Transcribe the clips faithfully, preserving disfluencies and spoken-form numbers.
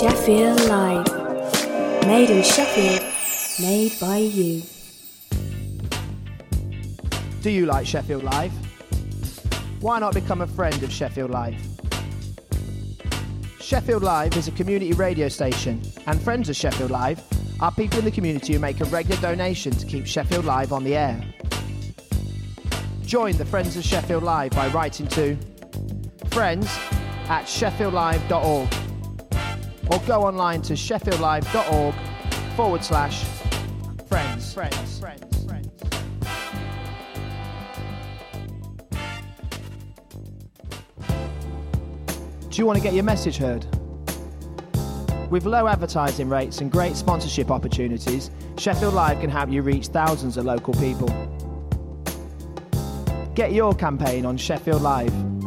Sheffield Live. Made in Sheffield, made by you. Do you like Sheffield Live? Why not become a friend of Sheffield Live? Sheffield Live is a community radio station, and friends of Sheffield Live are people in the community who make a regular donation to keep Sheffield Live on the air. Join the Friends of Sheffield Live by writing to friends at sheffield live dot org or go online to sheffield live dot org forward slash friends. Friends. Friends. Friends. Do you want to get your message heard? With low advertising rates and great sponsorship opportunities, Sheffield Live can help you reach thousands of local people. Get your campaign on Sheffield Live.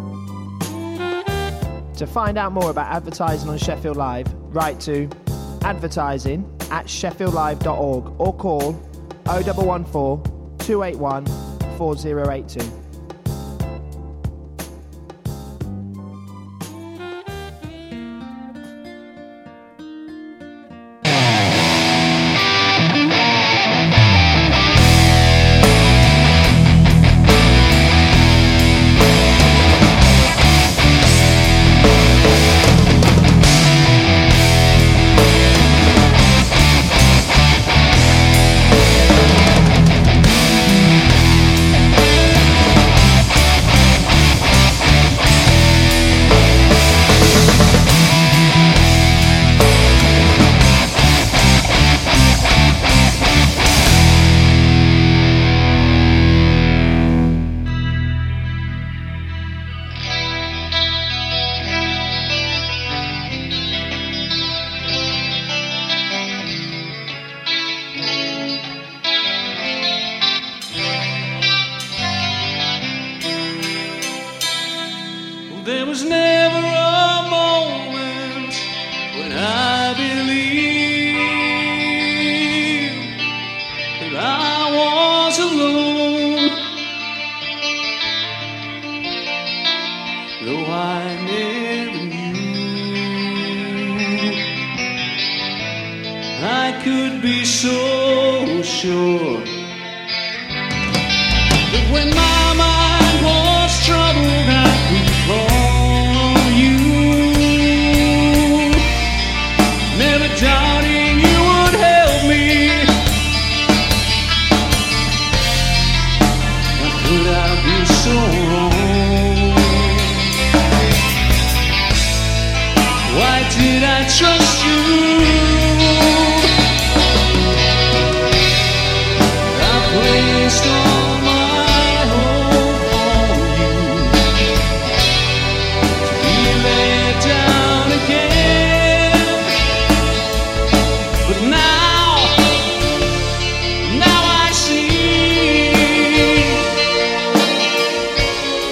To find out more about advertising on Sheffield Live, write to advertising at sheffield live dot org or call oh one one four, two eight one, four oh eight two.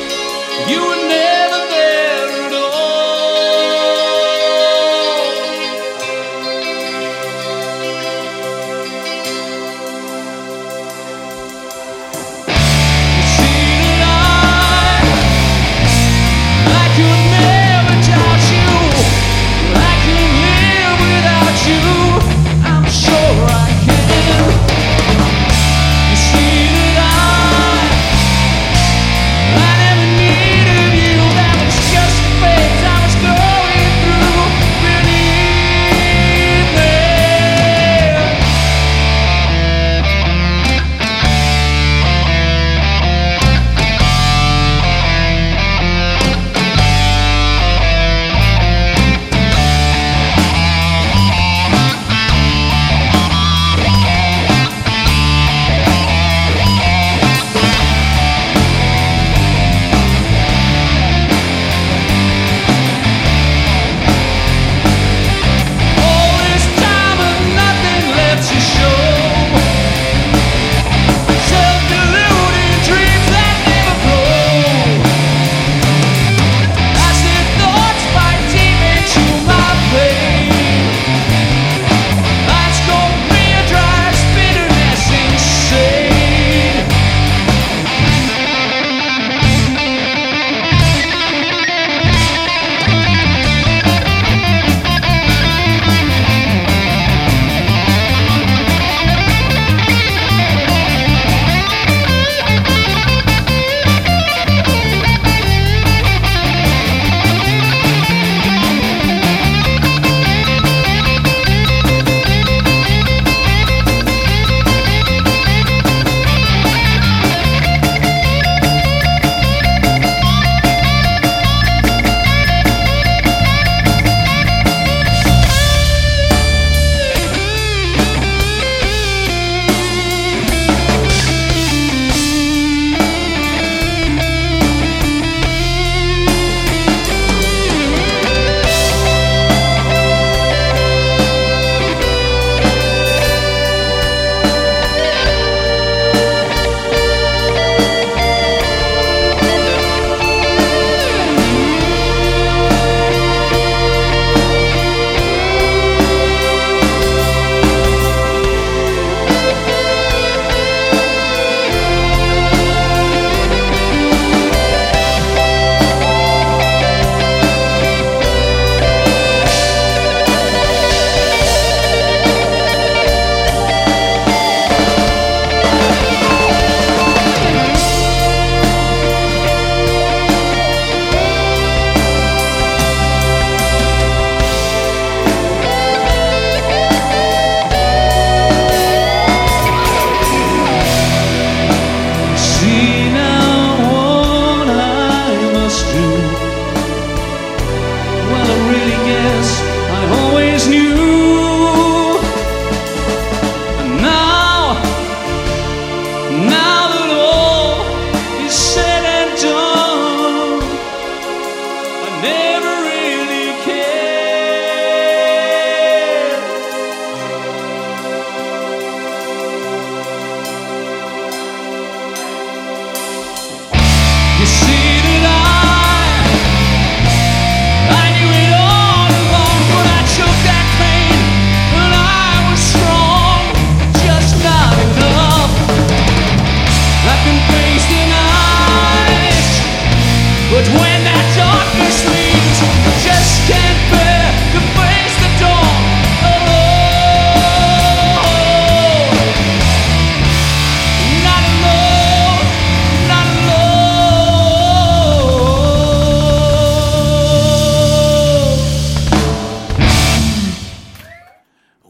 You were never there at all.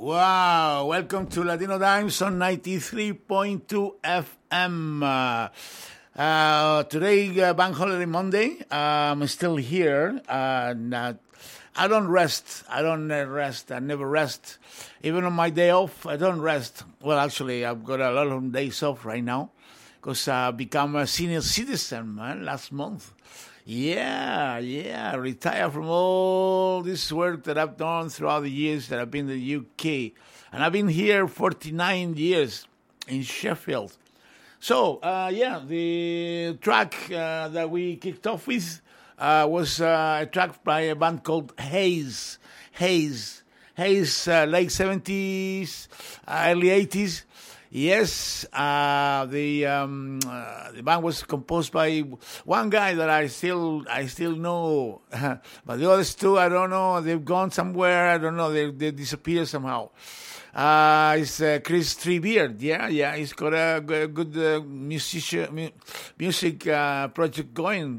Wow, welcome to Latino Times on ninety-three point two F M. Uh, uh, today, uh, Bank Holiday Monday. Uh, I'm still here. Uh, not, I don't rest. I don't uh, rest. I never rest. Even on my day off, I don't rest. Well, actually, I've got a lot of days off right now because I've become a senior citizen, man, last month. Yeah, yeah, retire from all this work that I've done throughout the years that I've been in the U K. And I've been here forty-nine years in Sheffield. So, uh, yeah, the track uh, that we kicked off with uh, was uh, a track by a band called Haze. Haze. Haze, uh, late seventies, uh, early eighties. Yes, uh, the um, uh, the band was composed by one guy that I still I still know, but the others two I don't know. They've gone somewhere. I don't know. They they disappeared somehow. Uh, it's uh, Chris Treebeard. Yeah, yeah. He's got a, a good uh, musician music uh, project going.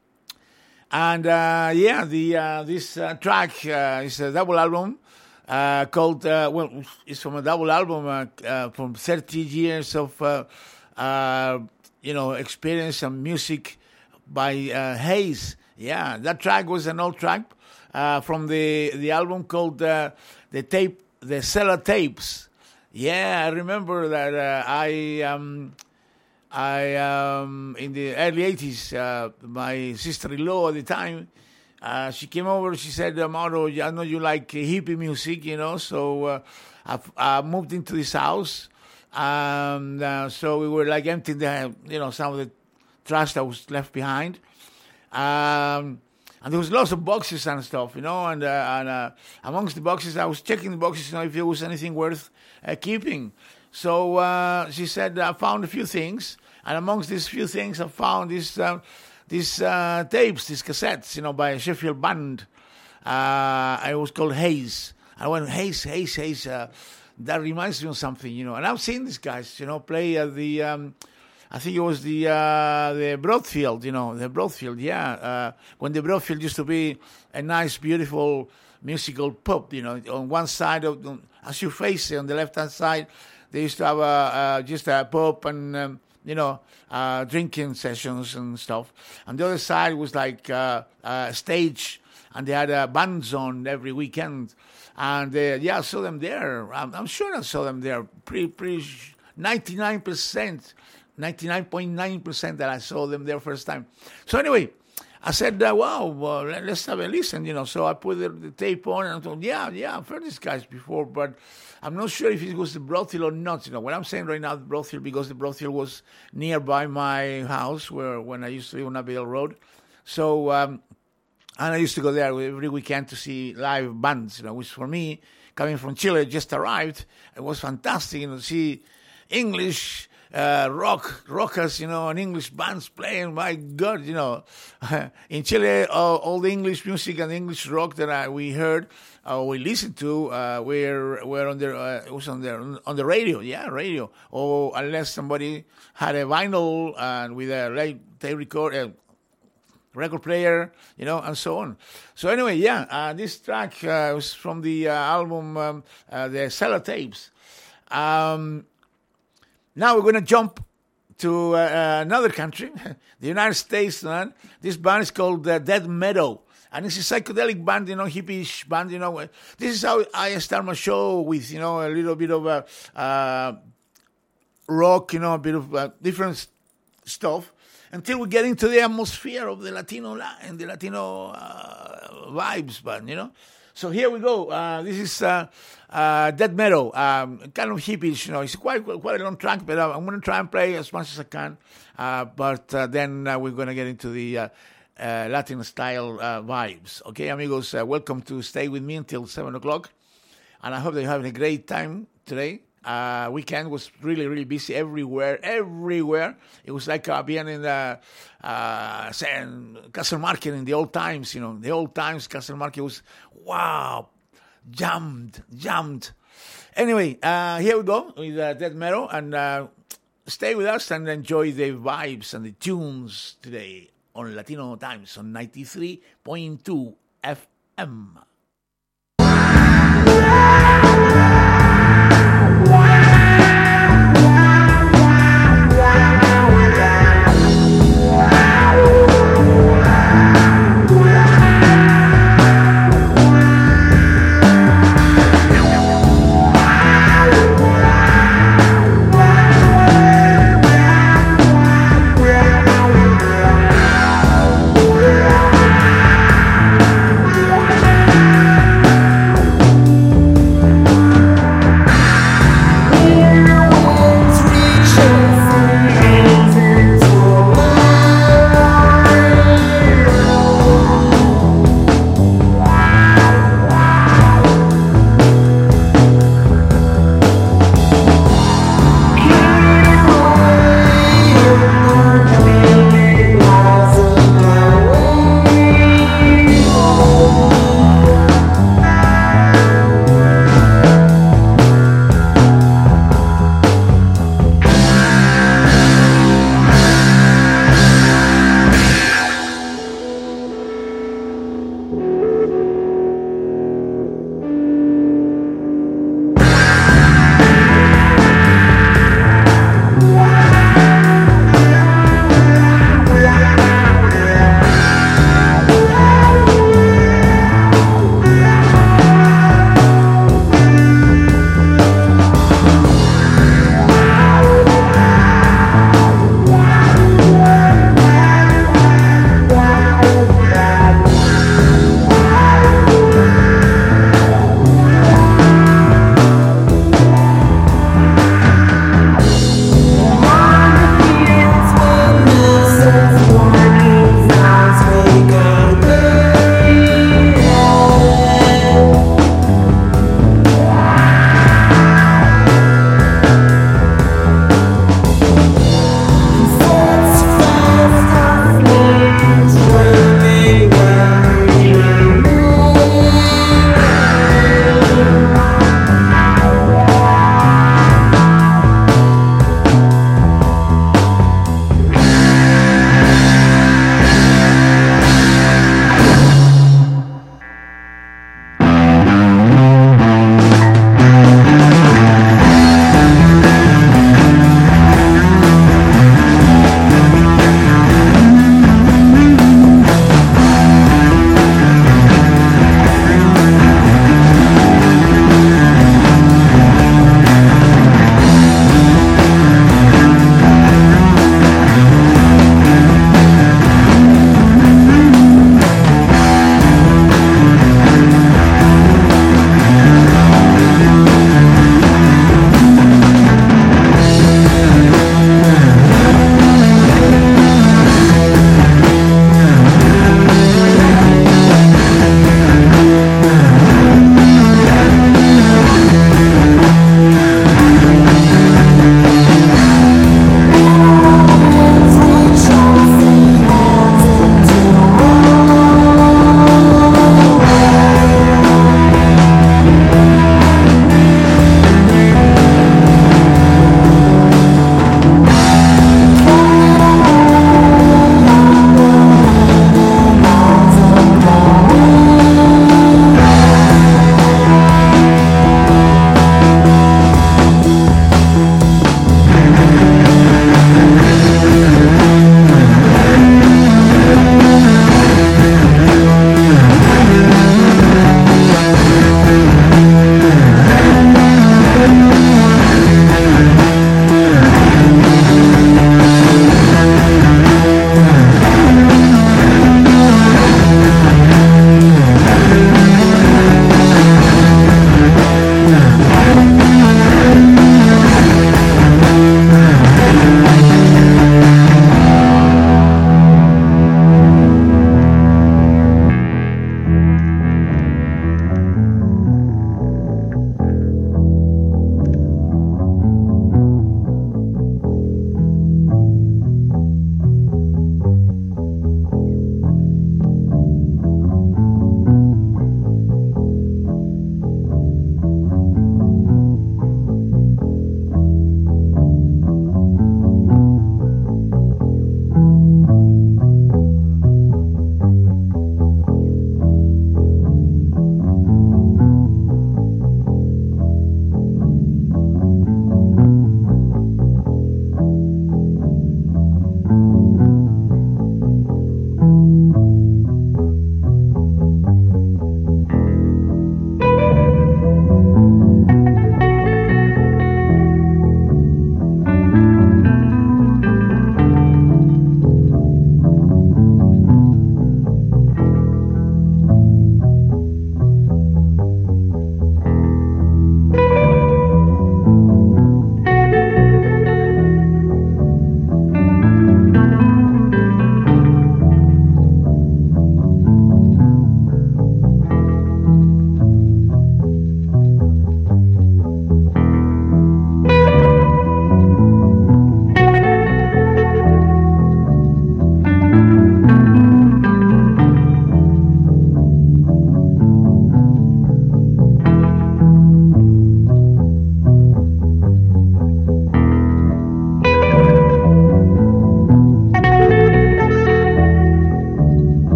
And uh, yeah, the uh, this uh, track uh, is a double album. Uh, called, uh, well, it's from a double album uh, uh, from thirty years of, uh, uh, you know, experience and music by uh, Haze. Yeah, that track was an old track uh, from the the album called uh, the tape, the Cellar Tapes. Yeah, I remember that uh, I, um, I um, in the early eighties, uh, my sister-in-law at the time, Uh, she came over, she said, Mauro, I know you like uh, hippie music, you know, so uh, I, I moved into this house. Um, uh, so we were like emptying the, you know, some of the trash that was left behind. Um, and there was lots of boxes and stuff, you know, and, uh, and uh, amongst the boxes, I was checking the boxes, you know, if there was anything worth uh, keeping. So uh, she said, I found a few things, and amongst these few things, I found this... Uh, These uh, tapes, these cassettes, you know, by a Sheffield band. Uh, it was called Haze. I went, Haze, Haze, Haze. Uh, that reminds me of something, you know. And I've seen these guys, you know, play at the, um, I think it was the uh, the Broadfield, you know, the Broadfield, yeah. Uh, when the Broadfield used to be a nice, beautiful musical pub, you know. On one side, of as you face it, on the left-hand side, they used to have a, uh, just a pub and... Um, you know, uh, drinking sessions and stuff. And the other side was like uh, a stage, and they had uh, bands on every weekend. And uh, yeah, I saw them there. I'm, I'm sure I saw them there. Pretty, pretty, ninety-nine percent, ninety-nine point nine percent that I saw them there first time. So anyway, I said, uh, wow, well, let's have a listen, you know. So I put the, the tape on, and I thought, yeah, yeah, I've heard these guys before, but I'm not sure if it was the Broadfield or not. You know, what I'm saying right now, the Broadfield, because the Broadfield was nearby my house, where when I used to live on Abigail Road. So, um, and I used to go there every weekend to see live bands, you know, which for me, coming from Chile, just arrived, it was fantastic, you know, to see English uh, rock, rockers, you know, and English bands playing. My God, you know, in Chile, all, all the English music and English rock that I, we heard, uh, we listened to, uh, were were on the uh, it was on the on the radio, yeah, radio. Or unless somebody had a vinyl and with a like tape record. Uh, record player, you know, and so on. So anyway, yeah, uh, this track uh, was from the uh, album, um, uh, the Cellar Tapes. Um, now we're going to jump to uh, another country, the United States. Man. This band is called uh, Dead Meadow, and it's a psychedelic band, you know, hippie band, you know. This is how I start my show with, you know, a little bit of uh, uh, rock, you know, a bit of uh, different stuff, until we get into the atmosphere of the Latino and the Latino uh, vibes, but you know. So here we go. Uh, this is uh, uh, Dead Meadow, um, kind of hippies, you know. It's quite quite a long track, but I'm going to try and play as much as I can. Uh, but uh, then uh, we're going to get into the uh, uh, Latin style uh, vibes. Okay, amigos, uh, welcome to stay with me until seven o'clock, and I hope that you're having a great time today. Uh, weekend was really, really busy everywhere, everywhere. It was like uh, being in the uh, Castle Market in the old times, you know. The old times, Castle Market was, wow, jammed, jammed. Anyway, uh, here we go with uh, Dead Meadow, and uh, stay with us and enjoy the vibes and the tunes today on Latino Times on ninety-three point two F M.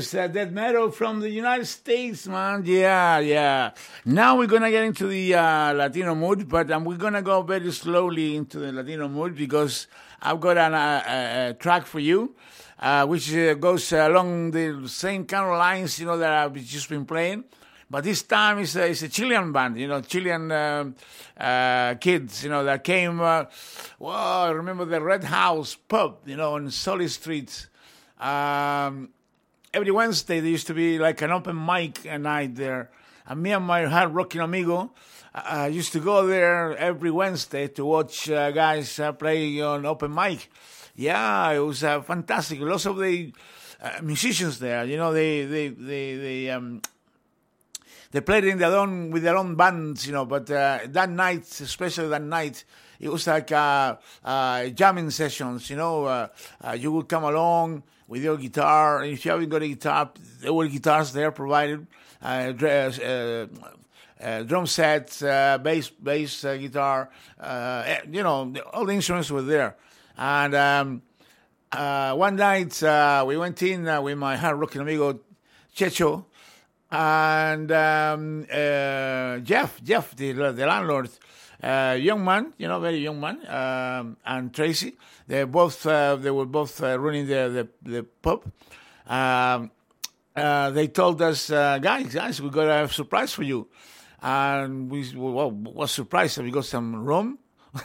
is uh, death metal from the United States, man. Yeah, yeah. Now we're gonna get into the uh, Latino mood, but um, we're gonna go very slowly into the Latino mood because I've got an, uh, a, a track for you, uh, which uh, goes uh, along the same kind of lines, you know, that I've just been playing. But this time it's a, it's a Chilean band, you know, Chilean uh, uh, kids, you know, that came, uh, well, I remember the Red House pub, you know, on Solid Street. Um, every Wednesday there used to be like an open mic night there. And me and my hard rocking amigo uh, used to go there every Wednesday to watch uh, guys uh, play on open mic. Yeah, it was uh, fantastic. Lots of the uh, musicians there, you know, they, they, they, they, um, They played in their own with their own bands, you know. But uh, that night, especially that night, it was like uh, uh, jamming sessions, you know. Uh, uh, you would come along with your guitar, and if you haven't got a guitar, there were guitars there provided, uh, uh, uh, drum sets, uh, bass, bass uh, guitar, uh, you know, all the instruments were there. And um, uh, one night uh, we went in uh, with my hard rocking amigo Checho. And um, uh, Jeff, Jeff, the, the landlord, uh, young man, you know, very young man, um, and Tracy, they both uh, they were both uh, running the the, the pub. Um, uh, they told us, uh, guys, guys, we got a surprise for you, and we well, what surprise? Have we got some rum?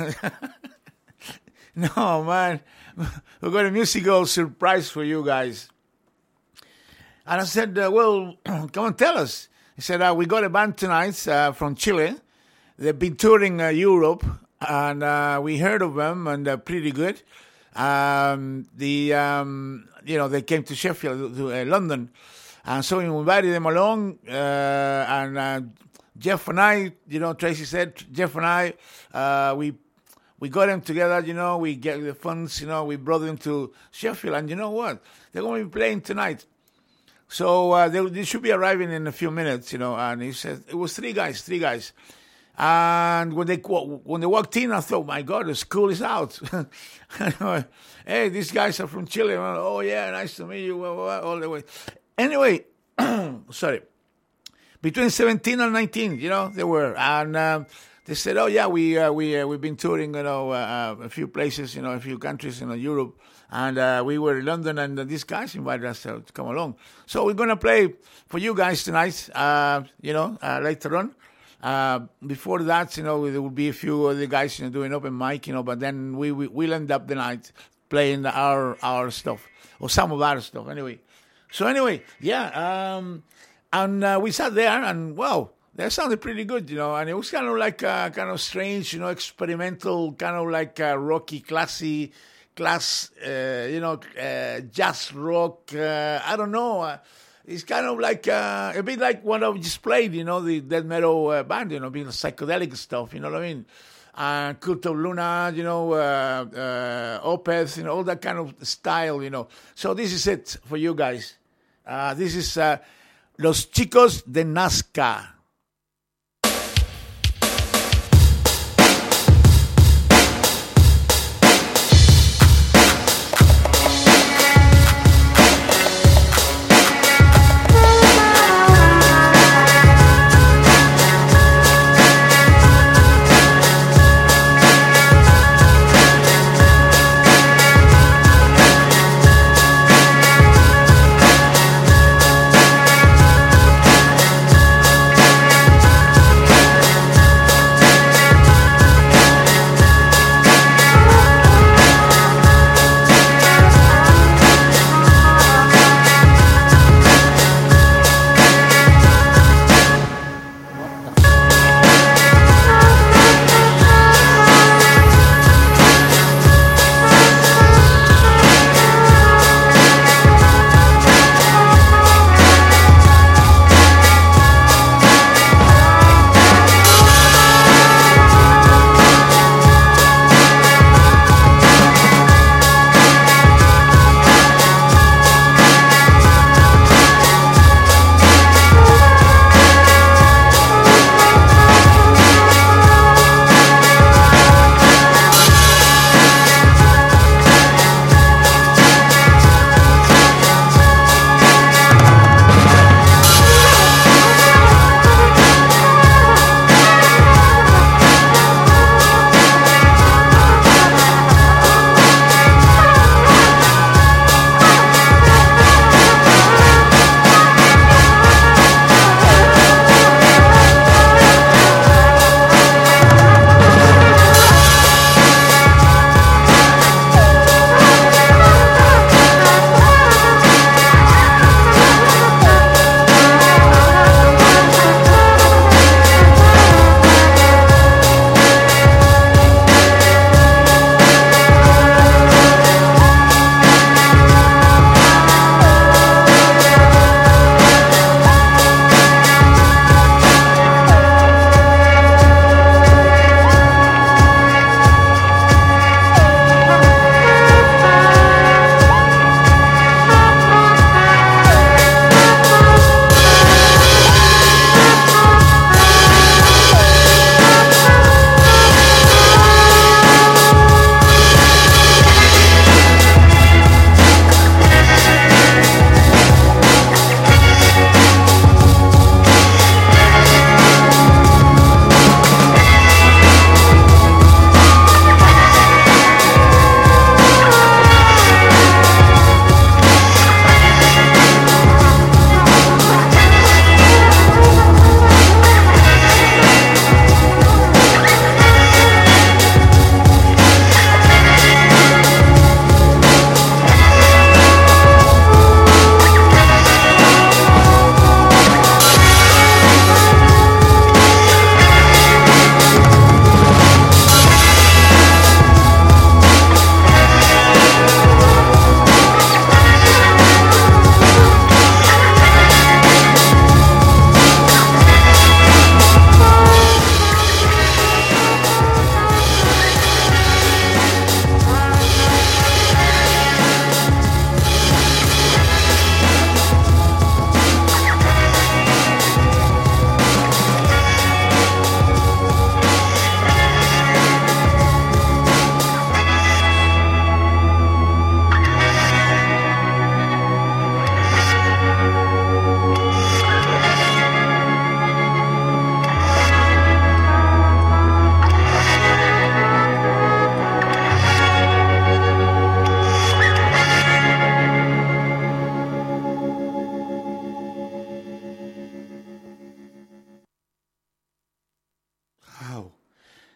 No, man, we got a musical surprise for you guys. And I said, uh, well, come and tell us. He said, uh, we got a band tonight uh, from Chile. They've been touring uh, Europe, and uh, we heard of them, and they're pretty good. Um, the um, you know, they came to Sheffield, to uh, London, and so we invited them along. Uh, and uh, Jeff and I, you know, Tracy said, Jeff and I, uh, we we got them together. You know, we get the funds. You know, we brought them to Sheffield, and you know what? They're going to be playing tonight. So uh, they, they should be arriving in a few minutes, you know. And he said it was three guys, three guys. And when they when they walked in, I thought, my God, the school is out. Hey, these guys are from Chile. Oh yeah, nice to meet you. All the way. Anyway, sorry. Between seventeen and nineteen, you know, they were, and um, they said, oh yeah, we uh, we uh, we've been touring, you know, uh, a few places, you know, a few countries, you know, Europe. And uh, we were in London, and uh, these guys invited us uh, to come along. So we're going to play for you guys tonight, uh, you know, uh, later on. Uh, before that, you know, there will be a few other guys, you know, doing open mic, you know, but then we, we, we'll end up the night playing our our stuff, or some of our stuff, anyway. So anyway, yeah, um, and uh, we sat there, and, wow, that sounded pretty good, you know, and it was kind of like uh, kind of strange, you know, experimental, kind of like uh, rocky, classy, class, uh, you know, uh, jazz rock, uh, I don't know. Uh, it's kind of like, uh, a bit like what I just played, you know, the death metal uh, band, you know, being psychedelic stuff, you know what I mean? Uh, Cult of Luna, you know, uh, uh, Opeth, you know, all that kind of style, you know. So this is it for you guys. Uh, this is uh, Los Chicos de Nazca.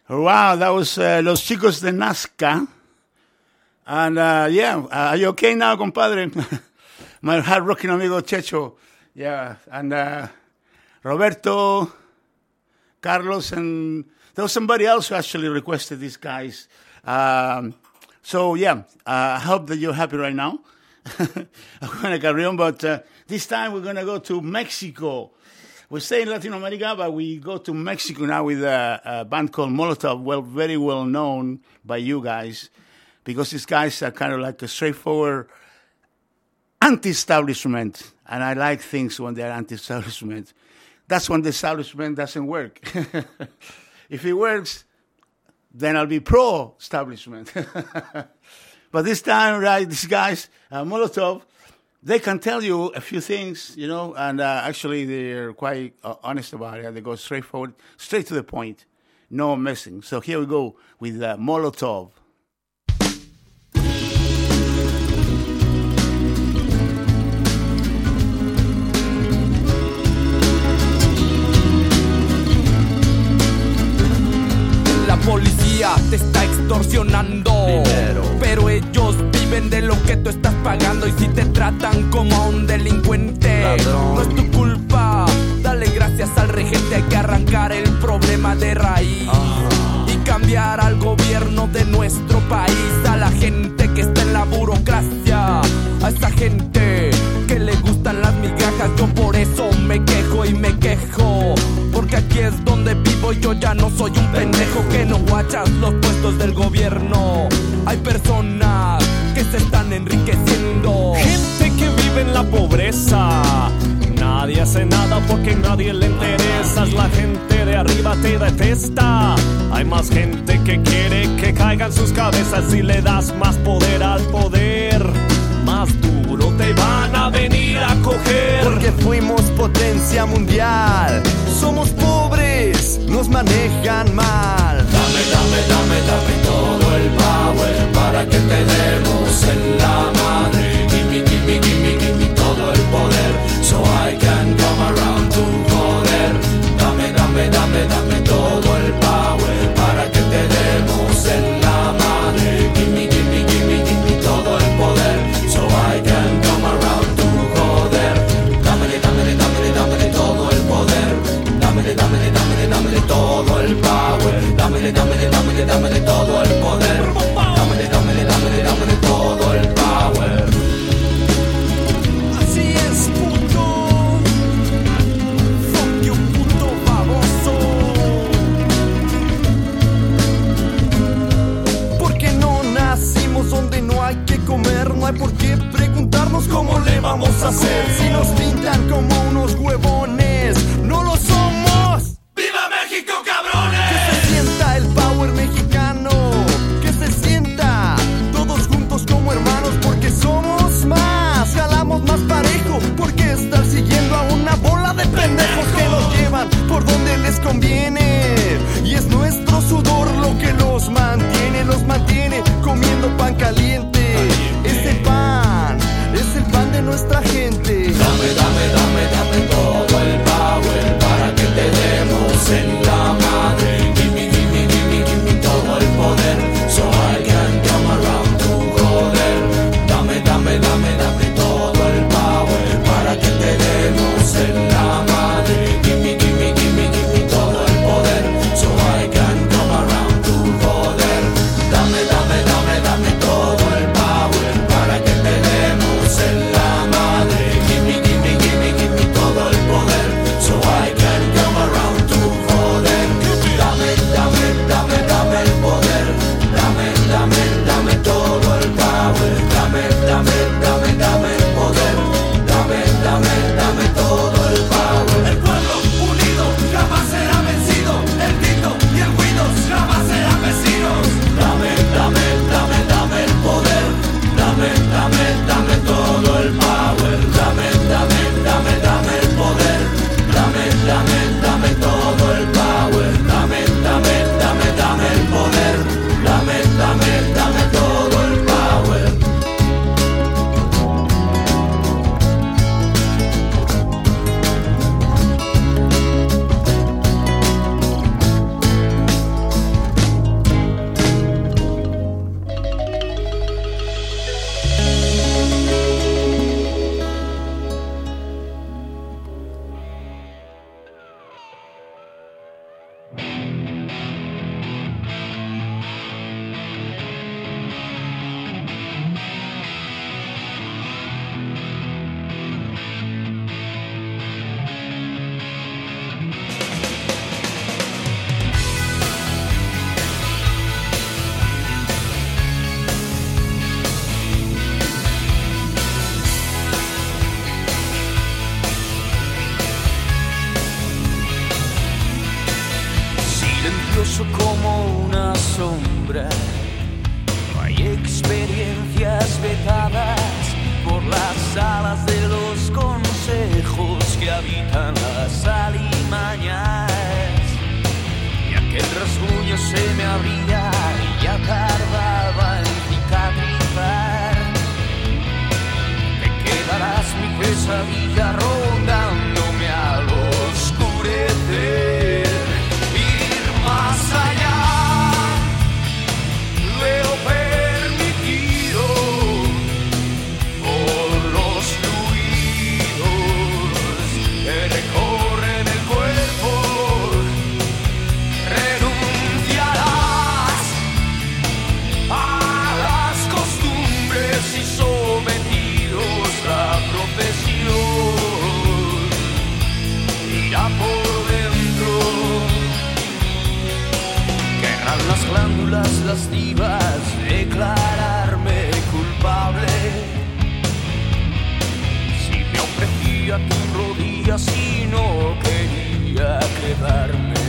Wow, that was uh, Los Chicos de Nazca. And uh, yeah, uh, are you okay now, compadre? My hard-rocking amigo Checho. Yeah, and uh, Roberto, Carlos, and there was somebody else who actually requested these guys. Um, so yeah, uh, I hope that you're happy right now. I'm going to carry on, but uh, this time we're going to go to Mexico. We stay in Latin America, but we go to Mexico now with a, a band called Molotov, well, very well known by you guys, because these guys are kind of like a straightforward anti-establishment, and I like things when they're anti-establishment. That's when the establishment doesn't work. If it works, then I'll be pro-establishment. But this time, right, these guys, uh, Molotov, they can tell you a few things, you know, and uh, actually they're quite uh, honest about it. They go straight forward, straight to the point, no messing. So here we go with uh, Molotov. La policía te está extorsionando dinero, pero ellos viven de lo que tú estás pagando. Y si te tratan como a un delincuente, ladrón, no es tu culpa. Dale gracias al regente. Hay que arrancar el problema de raíz, uh-huh, y cambiar al gobierno de nuestro país. A la gente que está en la burocracia, a esa gente que le gustan las migajas. Yo por eso me quejo y me quejo, porque aquí es donde vivo y yo ya no soy un pendejo que no guachas los puestos del gobierno. Hay personas que se están enriqueciendo, gente que vive en la pobreza. Nadie hace nada porque nadie le interesas. La gente de arriba te detesta. Hay más gente que quiere que caigan sus cabezas. Si le das más poder al poder, más duro te van a venir a coger. Porque fuimos potencia mundial. Somos pobres, nos manejan mal. Dame, dame, dame, dame todo el power para que te demos en la madre. Gimme, gimme, gimme, gimme todo el poder, so I can come around to joder. Dame, dame, dame, dame todo el power para que te demos en la madre. Gimme, gimme, gimme, gimme todo el poder, so I can come around to joder. Dámele, dámele, dámele, dámele todo el poder. Dámele, dámele, dámele, dámele todo el power. Dámele, dámele, dámele, dámele todo el poder. Dámele, dámele, dámele, dámele todo el power. así es, puto. Fuck you, puto baboso. Porque no nacimos donde no hay que comer. No hay por qué preguntarnos cómo le vamos a hacer. Si nos pintan como unos huevones, no lo somos. ¡Viva México, cabrones! Que se sienta el power mexicano, que se sienta todos juntos como hermanos, porque somos más, jalamos más parejo. Porque estar siguiendo a una bola de pendejos que nos llevan por donde les conviene. Y es nuestro sudor lo que los mantiene, los mantiene comiendo pan caliente. Ese pan es el pan de nuestra gente. Dame, dame, dame, dame todo el power para que te demos en la madre. Gimme, gimme, gimme, gimme todo el poder, so I can come around to joder. Dame, dame, dame, dame todo el power para que te demos en la madre. Gimme, gimme, gimme, gimme todo el poder. misterioso como una sombra. No hay experiencias vetadas por las alas de los consejos que habitan las alimañas. Y aquel rasguño se me abría y ya tardaba en cicatrizar. Te quedarás mi pesadilla rondándome al oscurecer. Ir más allá de lo permitido por los fluidos que recorren el cuerpo. Renunciarás a las costumbres y sometidos a profesión. Irá por dentro, querrán las glándulas lascivas declararme culpable. Si me ofrecía tus rodillas y no quería quedarme.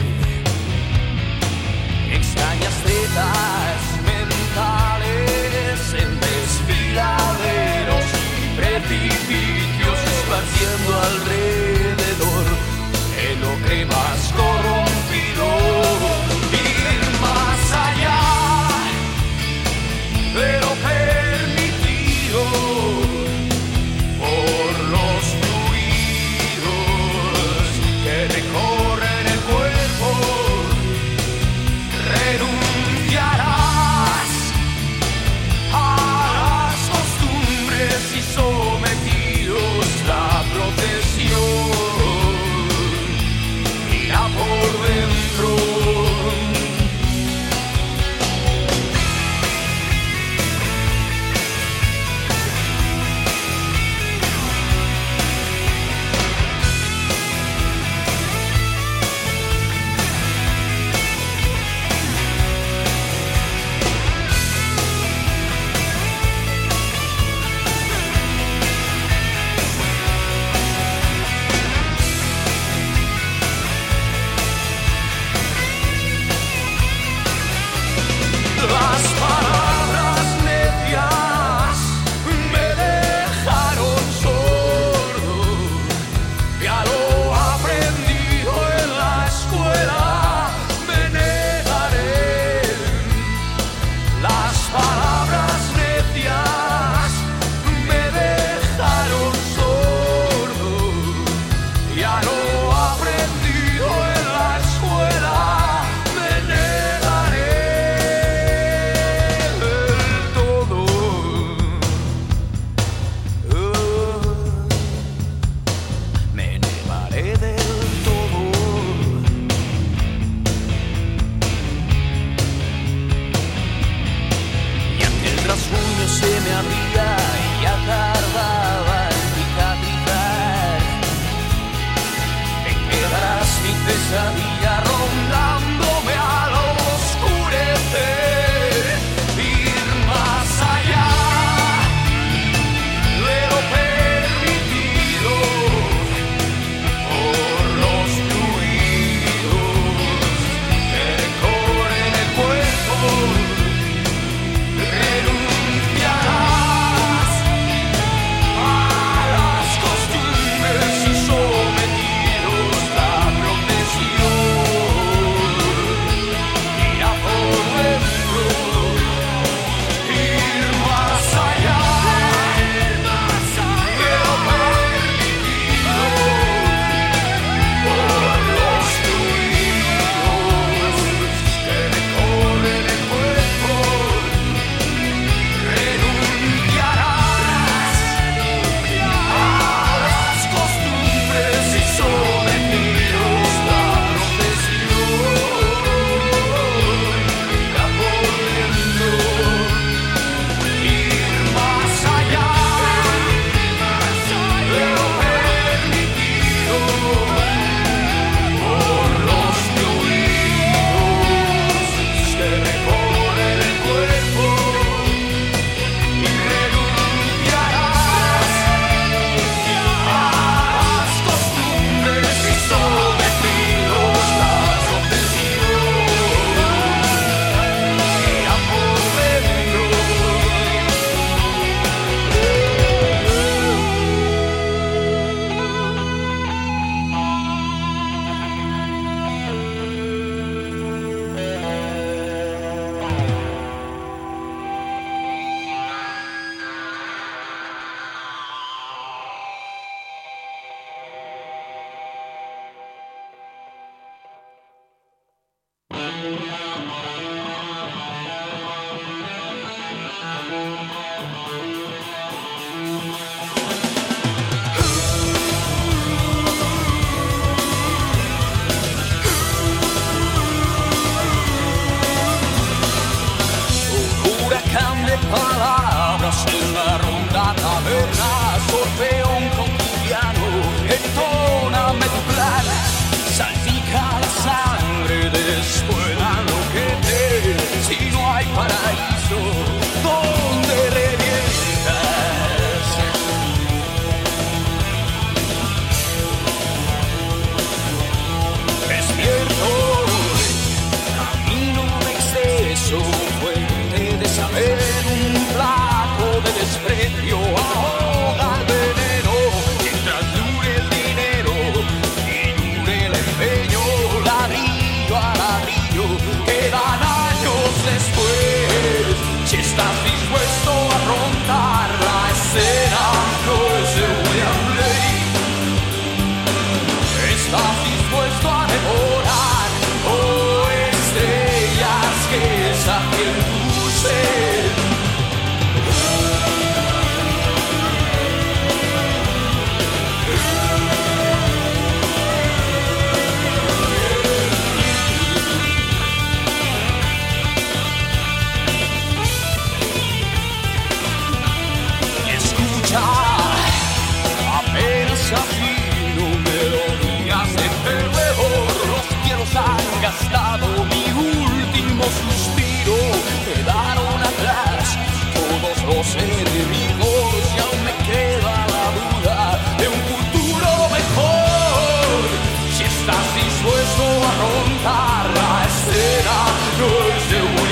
Extrañas tetas mentales en desfiladeros y precipicios esparciendo alrededor en lo que más corrompido. Ir más allá de lo permitido por los fluidos que recorren el cuerpo. Renunciarás a las costumbres y sometidos a procesión. Irá por dentro. Las palabras necias me dejaron sordo. Ya lo aprendido en la escuela me negaré. Las palabras necias me dejaron sordo. Ya lo aprendido en la escuela me negaré. Me negaré del todo. Y aquel rasguño se me abría y ya tardaba en cicatrizar. Te quedarás mi pesadilla rondándome al oscurecer. Ir más allá de lo permitido por los fluidos que recorren el cuerpo. Renunciarás a las costumbres y sometidos a profesión.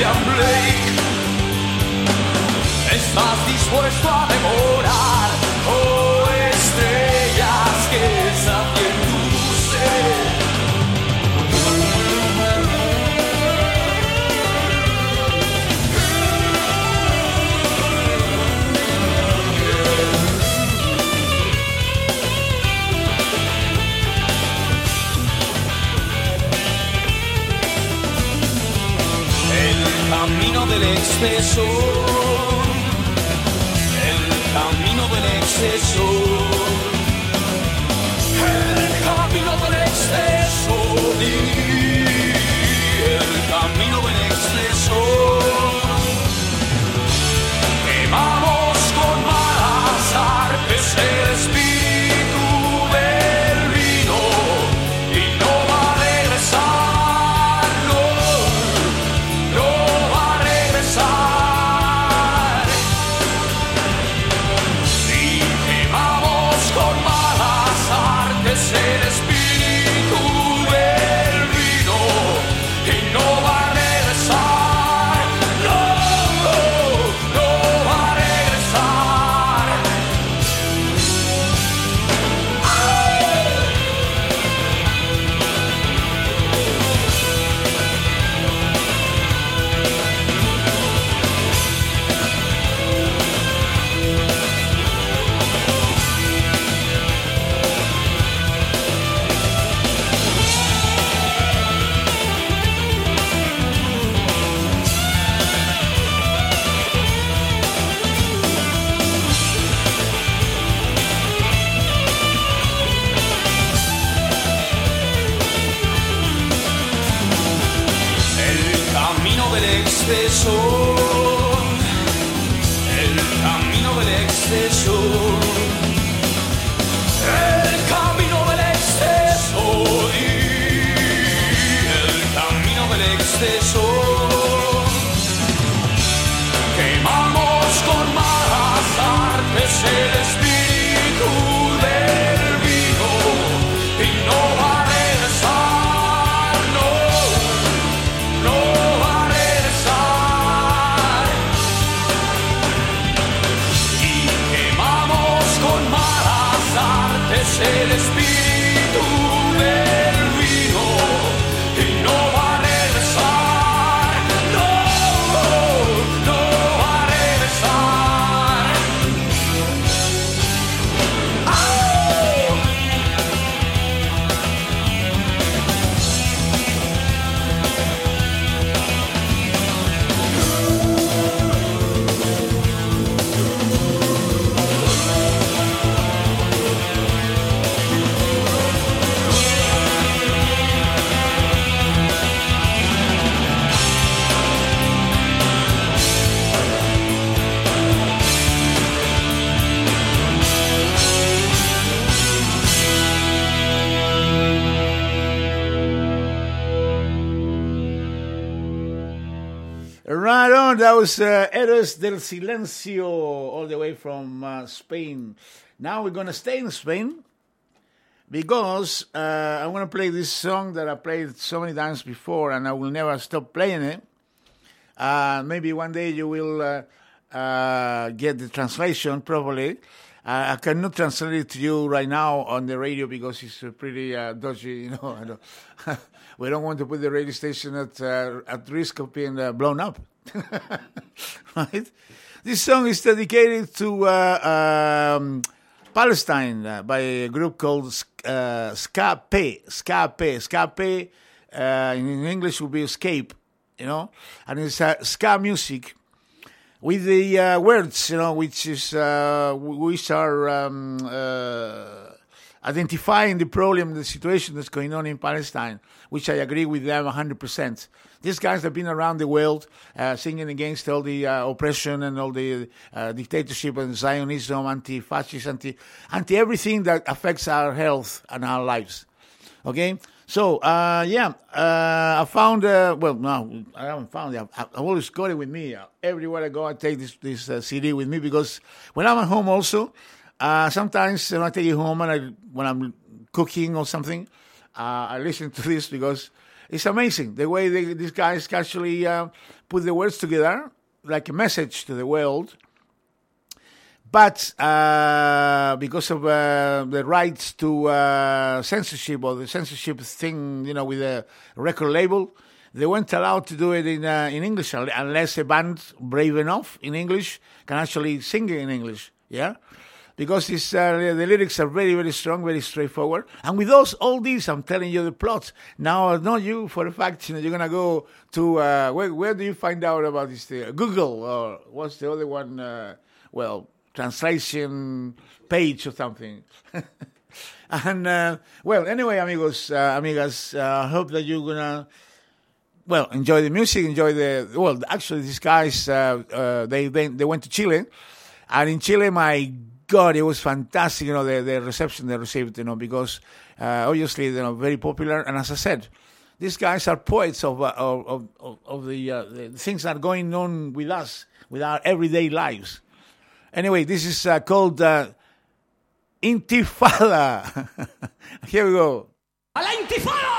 William Blake. ¿Estás dispuesto a devorar oh estrellas que saquen tu ser? El camino del exceso, el camino del exceso, el camino del exceso, di, el camino del exceso. Quemamos con malas artes el espíritu del vino y no va a regresar, no, no va a regresar. Y quemamos con malas artes el espíritu del vino y no va a regresar, no, no va a regresar. El camino del exceso, el camino del exceso, el camino del exceso, y el camino del exceso. Quemamos con malas artes el espíritu del vino y no va a regresar, no, no va a regresar. Y quemamos con malas artes el espíritu del vino y no va a regresar, no, no va a regresar. ¡Ay! Right on, that was uh, Héroes del Silencio, all the way from uh, Spain. Now we're going to stay in Spain because uh, I'm going to play this song that I played so many times before and I will never stop playing it. Uh, maybe one day you will uh, uh, get the translation properly. Uh, I cannot translate it to you right now on the radio because it's uh, pretty uh, dodgy, you know. I don't we don't want to put the radio station at uh, at risk of being uh, blown up, right? This song is dedicated to uh, um, Palestine uh, by a group called uh, Ska-P. Ska-P. Ska-P uh, in English would be escape, you know, and it's uh, ska music with the uh, words, you know, which is uh, which are um, uh, identifying the problem, the situation that's going on in Palestine, which I agree with them one hundred percent. These guys have been around the world uh, singing against all the uh, oppression and all the uh, dictatorship and Zionism, anti-fascist, anti, anti-everything that affects our health and our lives. Okay? So, uh, yeah, uh, I found, uh, well, no, I haven't found it. I've, I've always got it with me. Everywhere I go, I take this, this uh, C D with me because when I'm at home also, uh, sometimes when I take it home and I, when I'm cooking or something, uh, I listened to this because it's amazing the way they, these guys actually uh, put the words together like a message to the world. But uh, because of uh, the rights to uh, censorship or the censorship thing, you know, with a record label, they weren't allowed to do it in uh, in English unless a band brave enough in English can actually sing it in English. Yeah, because it's, uh, the lyrics are very, very strong, very straightforward. And with those, all these, I'm telling you the plot. Now, not you for a fact, you know, you're gonna go to uh, where, where do you find out about this thing? Google, or what's the other one? Uh, well. Translation page or something. And, uh, well, anyway, amigos, uh, amigas, I uh, hope that you're going to, well, enjoy the music, enjoy the, well, actually, these guys, uh, uh, they, they they went to Chile. And in Chile, my God, it was fantastic, you know, the, the reception they received, you know, because uh, obviously, you know, very popular. And as I said, these guys are poets of uh, of, of, of the, uh, the things that are going on with us, with our everyday lives. Anyway, this is uh, called uh, Intifada. Here we go. ¡A la Intifada!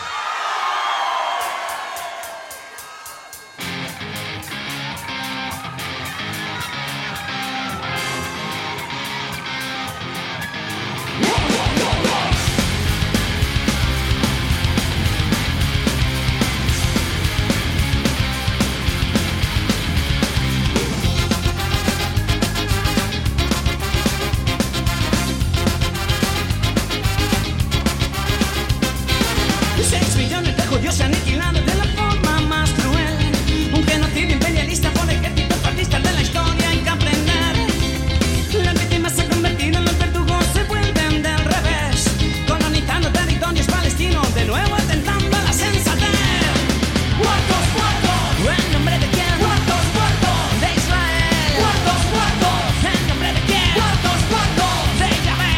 Se aniquilado de la forma más cruel. Un genocidio imperialista por ejércitos fascistas de la historia hay que aprender. Las víctimas se han convertido en los verdugos, se vuelven del revés, colonizando territorios palestinos, de nuevo atentando a la sensatez. ¡Muertos, muertos! ¿En nombre de quién? ¡Muertos, muertos! De Israel. ¡Muertos, muertos! ¿En nombre de quién? ¡Muertos, muertos! De Yahvé.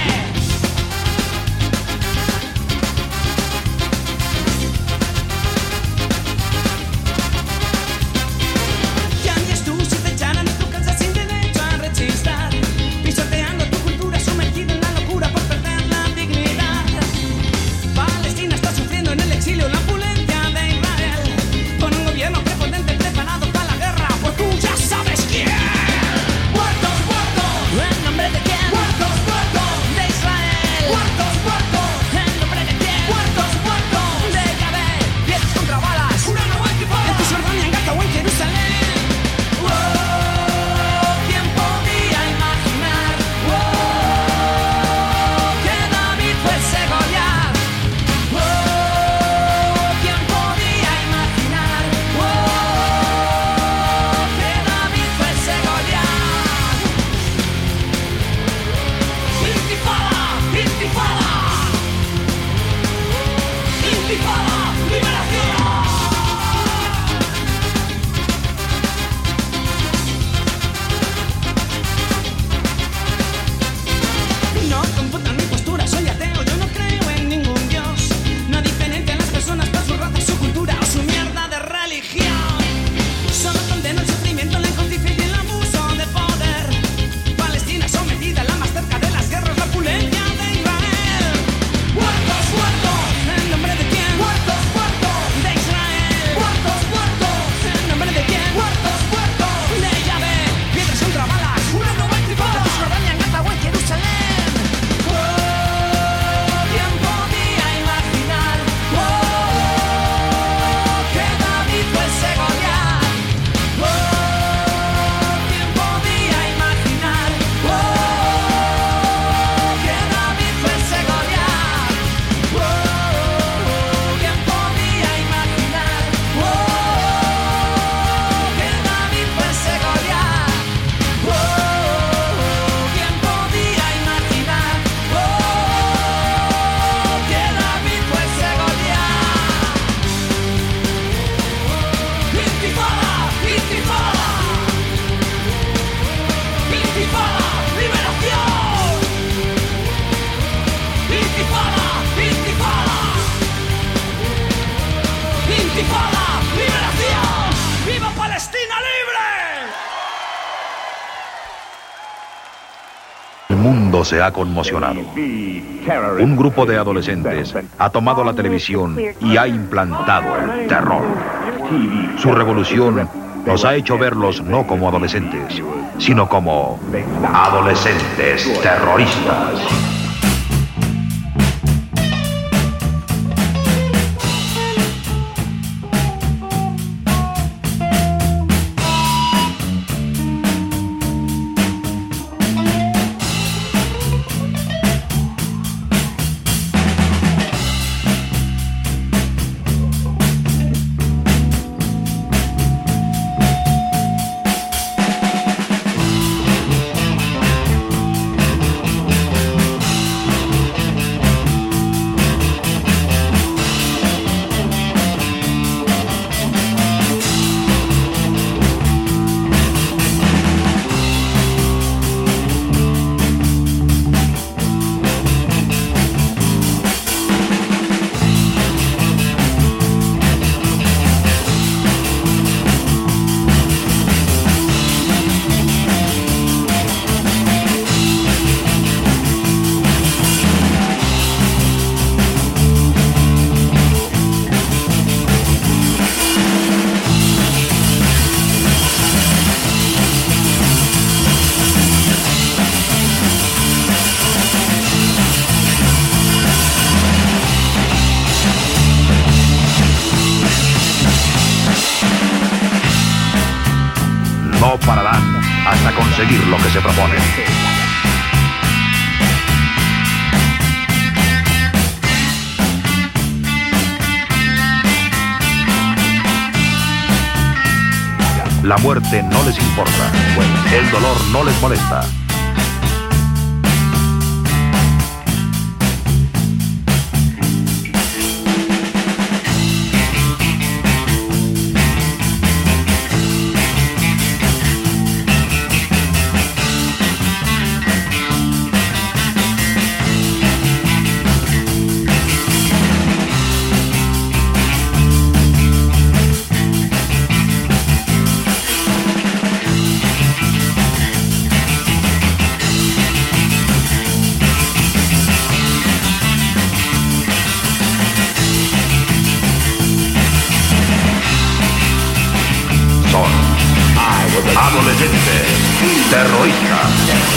Pisoteando tu cultura, sumergido en la locura por perder la dignidad. Palestina está sufriendo en el exilio la opulencia de Israel, con un gobierno prepotente preparado para la guerra, por tú ya sabes quién. Muertos, muertos, ¿en nombre de quién? Muertos, muertos, de Israel. Muertos, muertos, ¿en nombre de quién? Muertos, muertos, de Yahvé. Piedras contra balas, una nueva intifada en Cisjordania, en Gaza o en Jerusalén. mundo se ha conmocionado. Un grupo de adolescentes ha tomado la televisión y ha implantado el terror. Su revolución nos ha hecho verlos no como adolescentes, sino como adolescentes terroristas. No pararán hasta conseguir lo que se proponen. La muerte no les importa, el dolor no les molesta. Adolescentes terroristas.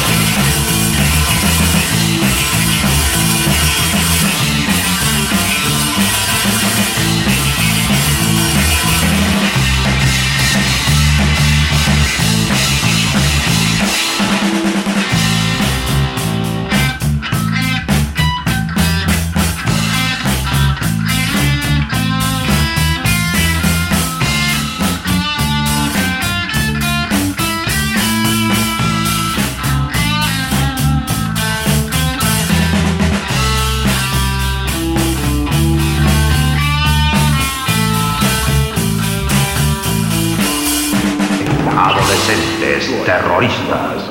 Adolescentes terroristas.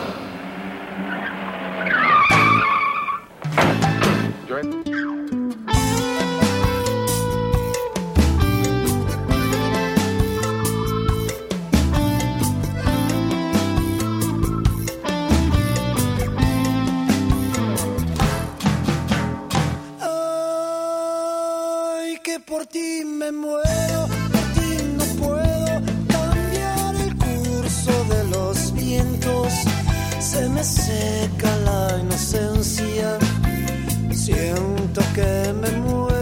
Ay, que por ti me muero, por ti no puedo cambiar el curso de los vientos. Se me seca la inocencia, siento que me muero.